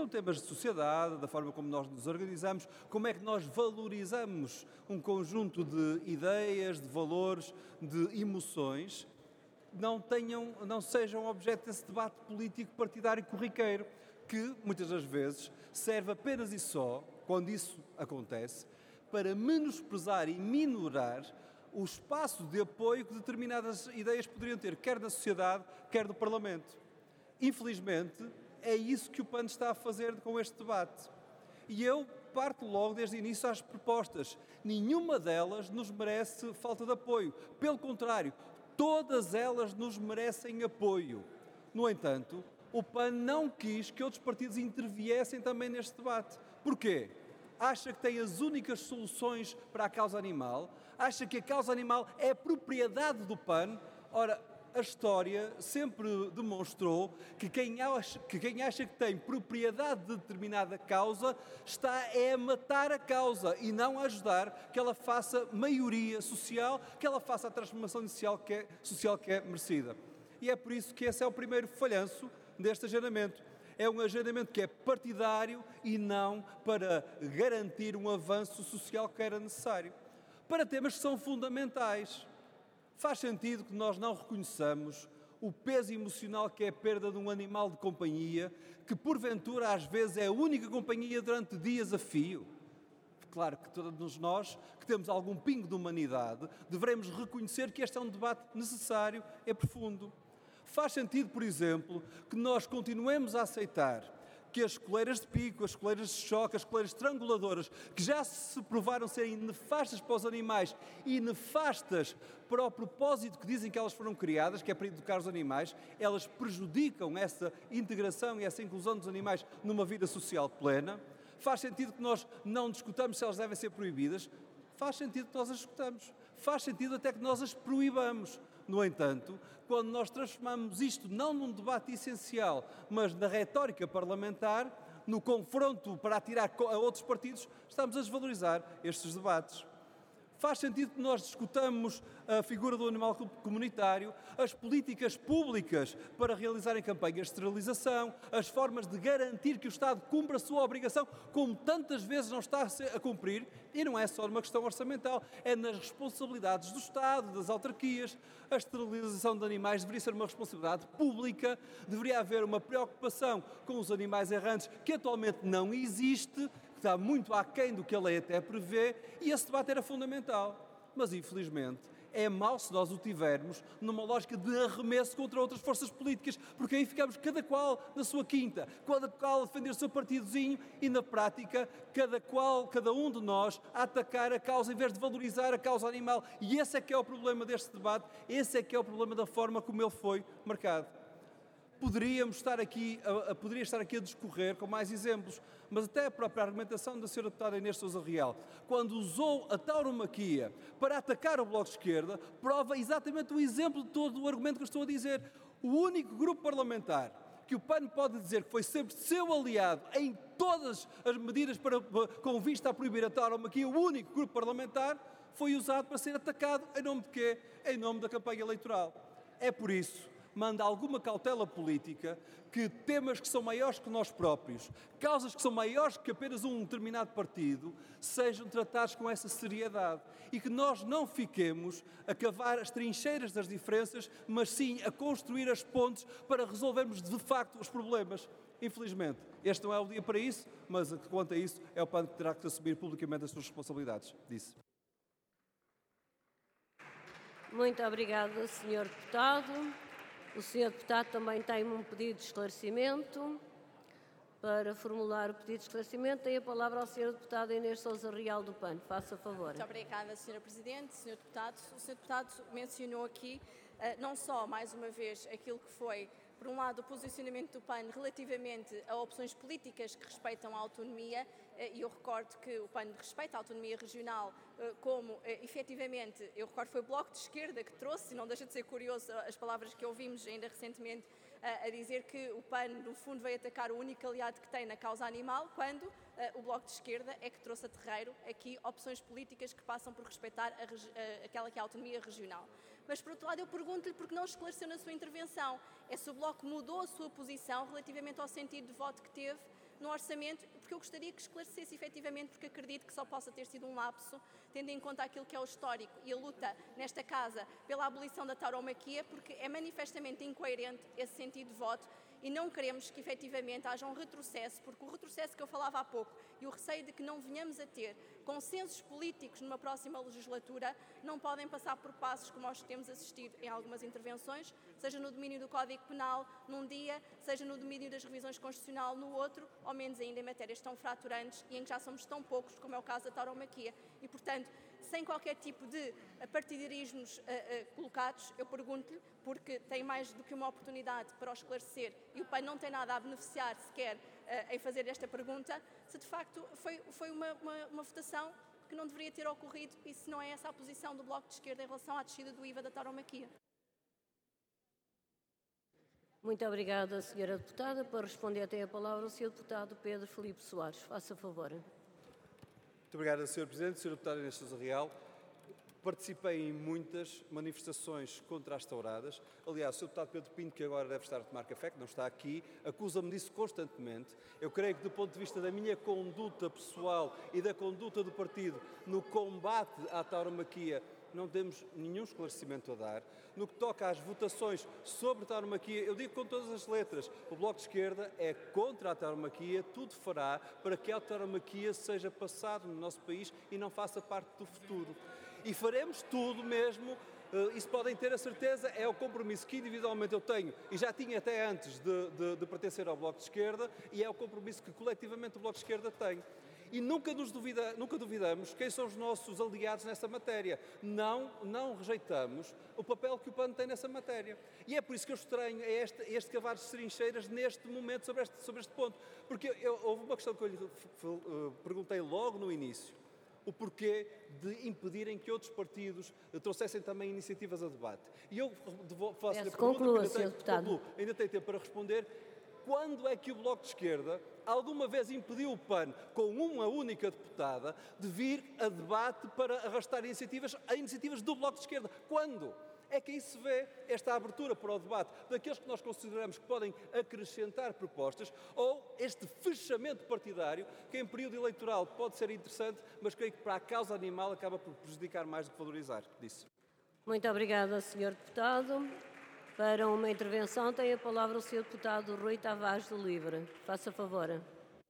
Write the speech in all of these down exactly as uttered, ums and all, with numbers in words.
são temas de sociedade, da forma como nós nos organizamos, como é que nós valorizamos um conjunto de ideias, de valores, de emoções, não tenham, não sejam objeto desse debate político partidário corriqueiro, que muitas das vezes serve apenas e só, quando isso acontece, para menosprezar e minorar o espaço de apoio que determinadas ideias poderiam ter, quer na sociedade, quer no Parlamento. Infelizmente, é isso que o P A N está a fazer com este debate. E eu parto logo desde o início às propostas. Nenhuma delas nos merece falta de apoio. Pelo contrário, todas elas nos merecem apoio. No entanto, o P A N não quis que outros partidos interviessem também neste debate. Porquê? Acha que tem as únicas soluções para a causa animal? Acha que a causa animal é propriedade do P A N? Ora, a história sempre demonstrou que quem acha que, quem acha que tem propriedade de determinada causa está é a matar a causa e não a ajudar que ela faça maioria social, que ela faça a transformação social que é, social que é merecida. E é por isso que esse é o primeiro falhanço deste agendamento. É um agendamento que é partidário e não para garantir um avanço social que era necessário. Para temas que são fundamentais. Faz sentido que nós não reconheçamos o peso emocional que é a perda de um animal de companhia, que porventura às vezes é a única companhia durante dias a fio. Claro que todos nós, que temos algum pingo de humanidade, devemos reconhecer que este é um debate necessário e profundo. Faz sentido, por exemplo, que nós continuemos a aceitar que as coleiras de pico, as coleiras de choque, as coleiras estranguladoras, que já se provaram serem nefastas para os animais e nefastas para o propósito que dizem que elas foram criadas, que é para educar os animais, elas prejudicam essa integração e essa inclusão dos animais numa vida social plena. Faz sentido que nós não discutamos se elas devem ser proibidas. Faz sentido que nós as discutamos. Faz sentido até que nós as proibamos. No entanto, quando nós transformamos isto não num debate essencial, mas na retórica parlamentar, no confronto para atirar a outros partidos, estamos a desvalorizar estes debates. Faz sentido que nós discutamos a figura do animal comunitário, as políticas públicas para realizarem campanhas de esterilização, as formas de garantir que o Estado cumpra a sua obrigação, como tantas vezes não está a cumprir, e não é só numa questão orçamental, é nas responsabilidades do Estado, das autarquias. A esterilização de animais deveria ser uma responsabilidade pública, deveria haver uma preocupação com os animais errantes, que atualmente não existe, que está muito aquém do que a lei até prevê, e esse debate era fundamental. Mas, infelizmente, é mau se nós o tivermos numa lógica de arremesso contra outras forças políticas, porque aí ficamos cada qual na sua quinta, cada qual a defender o seu partidozinho e, na prática, cada qual, cada um de nós a atacar a causa em vez de valorizar a causa animal. E esse é que é o problema deste debate, esse é que é o problema da forma como ele foi marcado. Poderíamos estar aqui, a, a, poderia estar aqui a discorrer com mais exemplos, mas até a própria argumentação da senhora deputada Inês Sousa Real, quando usou a tauromaquia para atacar o Bloco de Esquerda, prova exatamente o exemplo de todo o argumento que eu estou a dizer. O único grupo parlamentar que o P A N pode dizer que foi sempre seu aliado em todas as medidas para, com vista a proibir a tauromaquia, o único grupo parlamentar foi usado para ser atacado em nome de quê? Em nome da campanha eleitoral. É por isso manda alguma cautela política que temas que são maiores que nós próprios, causas que são maiores que apenas um determinado partido, sejam tratados com essa seriedade e que nós não fiquemos a cavar as trincheiras das diferenças, mas sim a construir as pontes para resolvermos de facto os problemas. Infelizmente, este não é o dia para isso, mas quanto a isso, é o P A N que terá que assumir publicamente as suas responsabilidades. Disse. Muito obrigada, senhor Deputado. O senhor Deputado também tem um pedido de esclarecimento. Para formular o pedido de esclarecimento, tem a palavra ao senhor Deputado Inês Sousa Real do P A N. Faça favor. Muito obrigada, senhora Presidente. senhor Deputado, o senhor Deputado mencionou aqui, uh, não só, mais uma vez, aquilo que foi, por um lado, o posicionamento do P A N relativamente a opções políticas que respeitam a autonomia, e eu recordo que o P A N respeita a autonomia regional, como, efetivamente, eu recordo que foi o Bloco de Esquerda que trouxe, e não deixa de ser curioso as palavras que ouvimos ainda recentemente, a dizer que o P A N, no fundo, veio atacar o único aliado que tem na causa animal, quando o Bloco de Esquerda é que trouxe a terreiro aqui opções políticas que passam por respeitar a, a, aquela que é a autonomia regional. Mas, por outro lado, eu pergunto-lhe porque não esclareceu na sua intervenção, é se o Bloco mudou a sua posição relativamente ao sentido de voto que teve no orçamento, porque eu gostaria que esclarecesse efetivamente, porque acredito que só possa ter sido um lapso, tendo em conta aquilo que é o histórico e a luta nesta casa pela abolição da tauromaquia, porque é manifestamente incoerente esse sentido de voto e não queremos que efetivamente haja um retrocesso, porque o retrocesso que eu falava há pouco e o receio de que não venhamos a ter consensos políticos numa próxima legislatura não podem passar por passos como nós temos assistido em algumas intervenções, seja no domínio do Código Penal num dia, seja no domínio das revisões constitucional no outro, ou menos ainda em matérias tão fraturantes e em que já somos tão poucos como é o caso da tauromaquia. E, portanto, sem qualquer tipo de partidarismos uh, uh, colocados, eu pergunto-lhe, porque tem mais do que uma oportunidade para o esclarecer e o P A N não tem nada a beneficiar sequer uh, em fazer esta pergunta, se de facto foi, foi uma, uma, uma votação que não deveria ter ocorrido e se não é essa a posição do Bloco de Esquerda em relação à descida do I V A da tauromaquia. Muito obrigada, senhora Deputada. Para responder, tem a palavra o senhor Deputado Pedro Filipe Soares. Faça favor. Muito obrigado, senhor Presidente. senhora Deputada Inês Sousa Real, participei em muitas manifestações contra as touradas. Aliás, o senhor Deputado Pedro Pinto, que agora deve estar a tomar café, que não está aqui, acusa-me disso constantemente. Eu creio que, do ponto de vista da minha conduta pessoal e da conduta do partido no combate à tauromaquia, não temos nenhum esclarecimento a dar. No que toca às votações sobre a tauromaquia, eu digo com todas as letras, o Bloco de Esquerda é contra a tauromaquia, tudo fará para que a tauromaquia seja passado no nosso país e não faça parte do futuro. E faremos tudo mesmo, isso podem ter a certeza, é o compromisso que individualmente eu tenho e já tinha até antes de, de, de pertencer ao Bloco de Esquerda e é o compromisso que coletivamente o Bloco de Esquerda tem. E nunca, nos duvida, nunca duvidamos quem são os nossos aliados nessa matéria. Não, não rejeitamos o papel que o P A N tem nessa matéria. E é por isso que eu estranho este, este cavar de trincheiras neste momento sobre este, sobre este ponto. Porque eu, houve uma questão que eu lhe uh, perguntei logo no início. O porquê de impedirem que outros partidos trouxessem também iniciativas a debate. E eu faço-lhe a pergunta, conclua, ainda, senhor Deputado. Concluo, ainda tenho tempo para responder. Quando é que o Bloco de Esquerda alguma vez impediu o P A N, com uma única deputada, de vir a debate para arrastar iniciativas, a iniciativas do Bloco de Esquerda? Quando? É que aí se vê esta abertura para o debate daqueles que nós consideramos que podem acrescentar propostas ou este fechamento partidário, que em período eleitoral pode ser interessante, mas creio que para a causa animal acaba por prejudicar mais do que valorizar. Disse. Muito obrigada, senhor Deputado. Para uma intervenção tem a palavra o senhor Deputado Rui Tavares do Livre. Faça favor.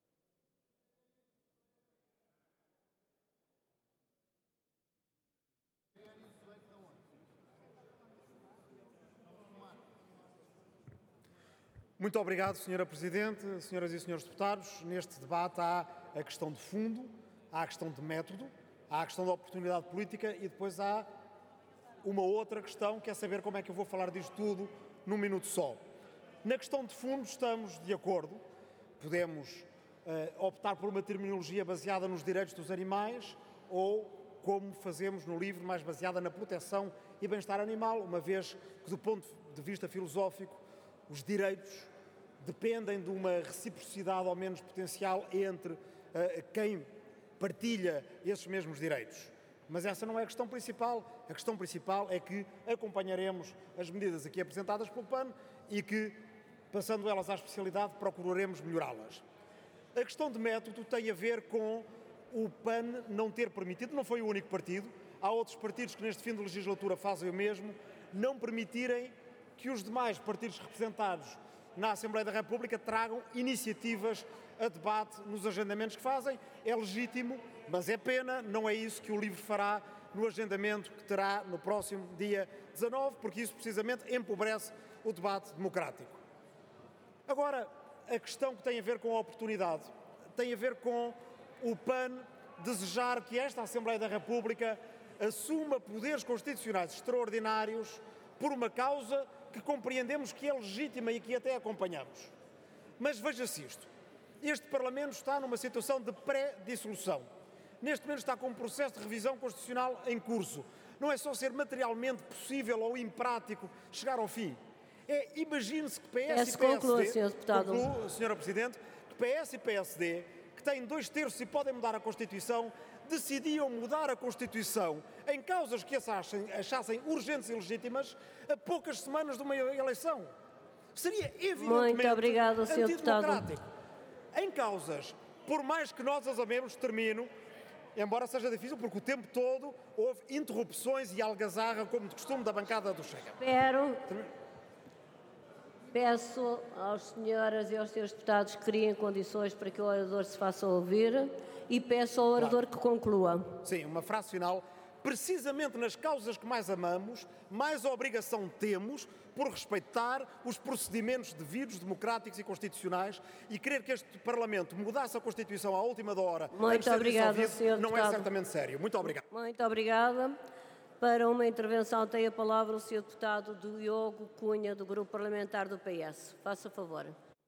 Muito obrigado, senhora Presidente, senhoras e senhores deputados. Neste debate há a questão de fundo, há a questão de método, há a questão da oportunidade política e depois há uma outra questão, que é saber como é que eu vou falar disto tudo num minuto só. Na questão de fundo estamos de acordo, podemos uh, optar por uma terminologia baseada nos direitos dos animais ou, como fazemos no livro, mais baseada na proteção e bem-estar animal, uma vez que, do ponto de vista filosófico, os direitos dependem de uma reciprocidade ao menos potencial entre uh, quem partilha esses mesmos direitos. Mas essa não é a questão principal. A questão principal é que acompanharemos as medidas aqui apresentadas pelo P A N e que, passando elas à especialidade, procuraremos melhorá-las. A questão de método tem a ver com o P A N não ter permitido, não foi o único partido, há outros partidos que neste fim de legislatura fazem o mesmo, não permitirem que os demais partidos representados na Assembleia da República tragam iniciativas a debate nos agendamentos que fazem. É legítimo, mas é pena, não é isso que o LIVRE fará no agendamento que terá no próximo dia dezanove, porque isso precisamente empobrece o debate democrático. Agora, a questão que tem a ver com a oportunidade tem a ver com o P A N desejar que esta Assembleia da República assuma poderes constitucionais extraordinários por uma causa que compreendemos que é legítima e que até acompanhamos. Mas veja-se isto, este Parlamento está numa situação de pré-dissolução. Neste momento está com um processo de revisão constitucional em curso. Não é só ser materialmente possível ou imprático chegar ao fim. É, imagine-se que P S e P S D... Conclua, senhor Deputado. Concluo, senhora Presidente, que P S e P S D, que têm dois terços e podem mudar a Constituição, decidiam mudar a Constituição em causas que achassem, achassem urgentes e legítimas a poucas semanas de uma eleição. Seria evidentemente Muito obrigado, senhor antidemocrático. Deputado. em causas, por mais que nós as amemos, termino, embora seja difícil, porque o tempo todo houve interrupções e algazarra, como de costume, da bancada do Chega. Espero. Peço às senhoras e aos senhores deputados que criem condições para que o orador se faça ouvir e peço ao orador que conclua. Sim, uma frase final. Precisamente nas causas que mais amamos, mais obrigação temos por respeitar os procedimentos devidos, democráticos e constitucionais, e querer que este Parlamento mudasse a Constituição à última da hora Muito obrigada, senhor não deputado. é certamente sério. Muito obrigado. Muito obrigada. Para uma intervenção tem a palavra o senhor deputado Diogo Cunha, do Grupo Parlamentar do P S. Faça favor.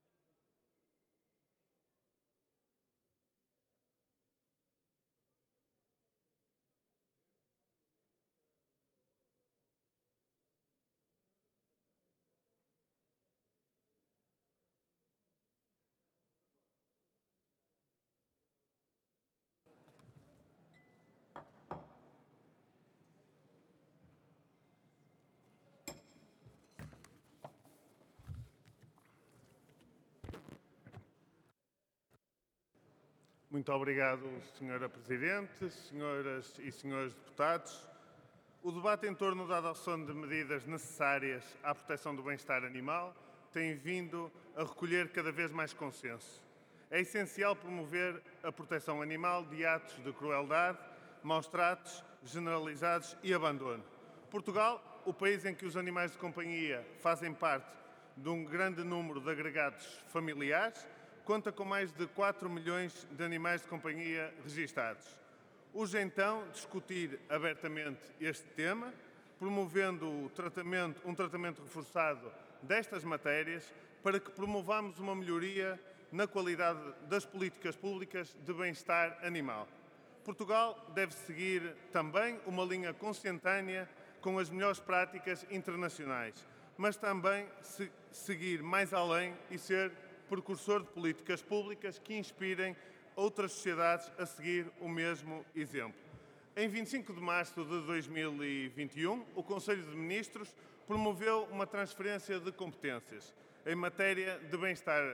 Muito obrigado, senhora Presidente, senhoras e senhores deputados. O debate em torno da adoção de medidas necessárias à proteção do bem-estar animal tem vindo a recolher cada vez mais consenso. É essencial promover a proteção animal de atos de crueldade, maus-tratos generalizados e abandono. Portugal, o país em que os animais de companhia fazem parte de um grande número de agregados familiares, conta com mais de quatro milhões de animais de companhia registados. Urge então discutir abertamente este tema, promovendo o tratamento, um tratamento reforçado destas matérias para que promovamos uma melhoria na qualidade das políticas públicas de bem-estar animal. Portugal deve seguir também uma linha consentânea com as melhores práticas internacionais, mas também se seguir mais além e ser precursor de políticas públicas que inspirem outras sociedades a seguir o mesmo exemplo. Em vinte e cinco de março de dois mil e vinte e um, o Conselho de Ministros promoveu uma transferência de competências em matéria de bem-estar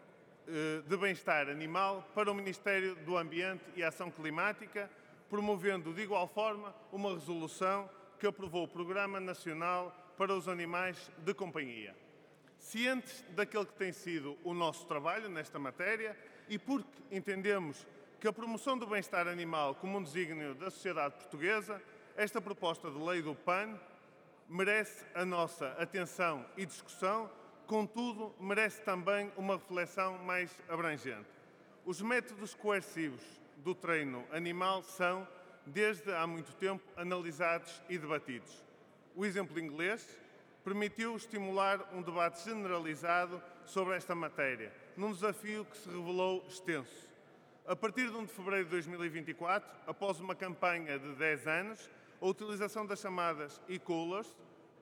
de bem-estar animal para o Ministério do Ambiente e Ação Climática, promovendo de igual forma uma resolução que aprovou o Programa Nacional para os Animais de Companhia. Cientes daquele que tem sido o nosso trabalho nesta matéria e porque entendemos que a promoção do bem-estar animal como um desígnio da sociedade portuguesa, esta proposta de lei do P A N merece a nossa atenção e discussão, contudo, merece também uma reflexão mais abrangente. Os métodos coercivos do treino animal são, desde há muito tempo, analisados e debatidos. O exemplo inglês permitiu estimular um debate generalizado sobre esta matéria, num desafio que se revelou extenso. A partir de um de fevereiro de dois mil e vinte e quatro, após uma campanha de dez anos, a utilização das chamadas e-collars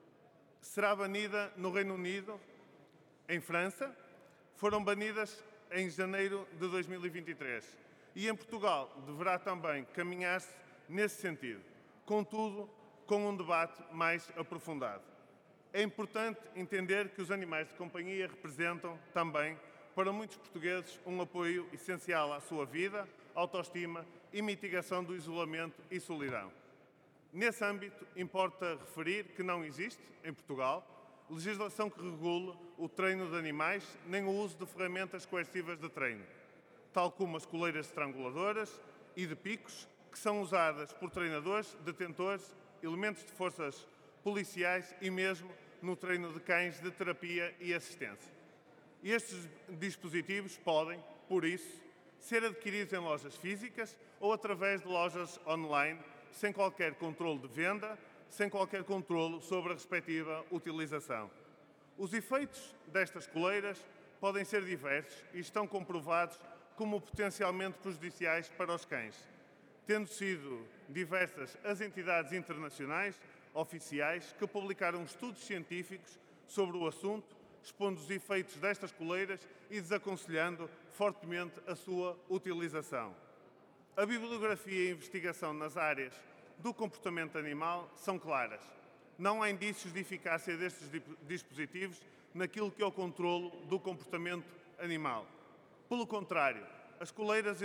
será banida no Reino Unido, em França, foram banidas em janeiro de dois mil e vinte e três. E em Portugal deverá também caminhar-se nesse sentido, contudo, com um debate mais aprofundado. É importante entender que os animais de companhia representam também, para muitos portugueses, um apoio essencial à sua vida, autoestima e mitigação do isolamento e solidão. Nesse âmbito, importa referir que não existe, em Portugal, legislação que regule o treino de animais nem o uso de ferramentas coercivas de treino, tal como as coleiras estranguladoras e de picos, que são usadas por treinadores, detentores, elementos de forças policiais e mesmo no treino de cães de terapia e assistência. Estes dispositivos podem, por isso, ser adquiridos em lojas físicas ou através de lojas online, sem qualquer controle de venda, sem qualquer controle sobre a respectiva utilização. Os efeitos destas coleiras podem ser diversos e estão comprovados como potencialmente prejudiciais para os cães, tendo sido diversas as entidades internacionais oficiais que publicaram estudos científicos sobre o assunto, expondo os efeitos destas coleiras e desaconselhando fortemente a sua utilização. A bibliografia e a investigação nas áreas do comportamento animal são claras. Não há indícios de eficácia destes dispositivos naquilo que é o controlo do comportamento animal. Pelo contrário, as coleiras